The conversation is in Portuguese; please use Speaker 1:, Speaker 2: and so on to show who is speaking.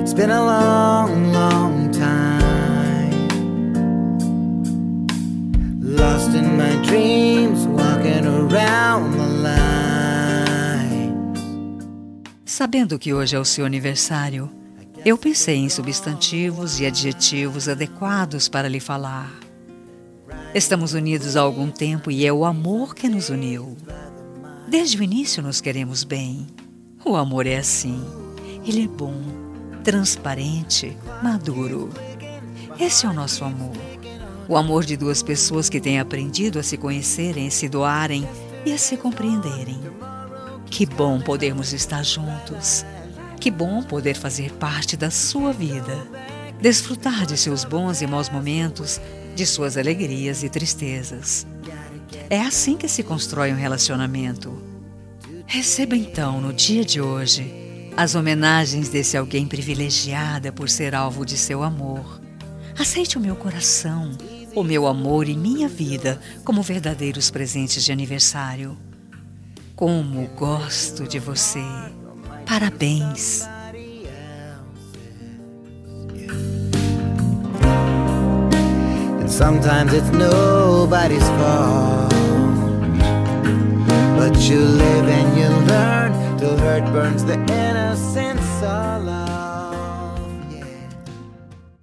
Speaker 1: It's been a long, long time. Lost in my dreams, walking around the line.
Speaker 2: Sabendo que hoje é o seu aniversário, eu pensei em substantivos e adjetivos adequados para lhe falar. Estamos unidos há algum tempo e é o amor que nos uniu. Desde o início nos queremos bem. O amor é assim. Ele é bom, transparente, maduro. Esse é o nosso amor. O amor de duas pessoas que têm aprendido a se conhecerem, se doarem e a se compreenderem. Que bom podermos estar juntos. Que bom poder fazer parte da sua vida. Desfrutar de seus bons e maus momentos, de suas alegrias e tristezas. É assim que se constrói um relacionamento. Receba então, no dia de hoje, as homenagens desse alguém privilegiada por ser alvo de seu amor. Aceite o meu coração, o meu amor e minha vida como verdadeiros presentes de aniversário. Como gosto de você. Parabéns.
Speaker 1: And sometimes it's nobody's fault, but you live and you learn till hurt burns the innocence alive.